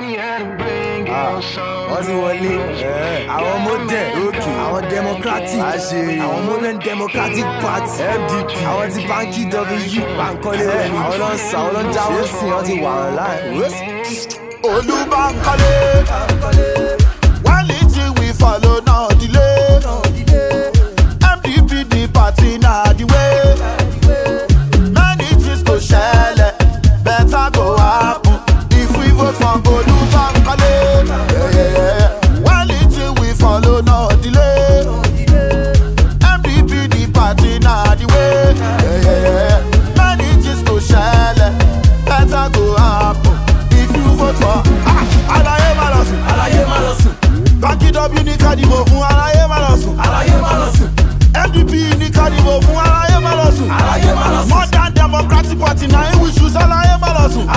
wọ́n ti wọlé àwọn modern àwọn democratic àwọn modern democratic party MDP àwọn ti Banky W Bankole àwọn ló ń sá àwọn ló ń jáwọ́ sí wọ́n ti wà online. Olúbankole one little we follow no delay MDP the party na the way many things go shele better go happen if we vote for Olúbankole. One little we follow no delay MDP the party na the way many things go shele better go happen if you vote for alaye malosun Banky W ní kadibo fún alaye malosun MDP ní kadibo fún alaye malosun modern democratic party na we choose alaye malosun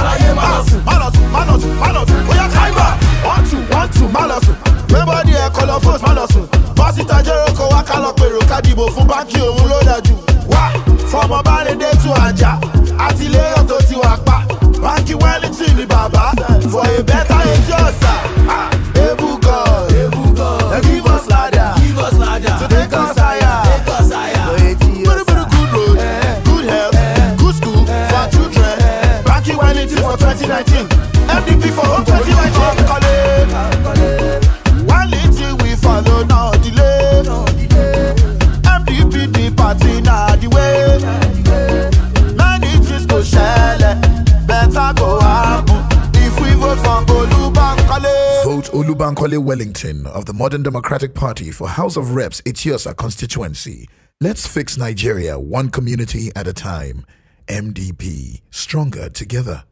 oya kaiba 1-2 malosun everybody ẹ kọlọ vote malosun pásítà jẹ́rọ̀kọ̀ wá kálọ̀ pèrò kadibo fún Banky òun ló dájú wá fọmọ bá lè dé tún àjà àti lérò tó ti wà pa Banky Wellington ni bàbá for a better Etiosa. Ebu God, give us ladder to take us higher. Very good road, good health, good school for children. Banky Wellington for 2019, MDP for 2019. One little we follow, no delay. MDP the party na the way. Many things go shele, better go happen if we vote for Olúbankole. Vote Olúbankole Wellington of the Modern Democratic Party for House of Reps Etiosa constituency. Let's fix Nigeria one community at a time. MDP, stronger together.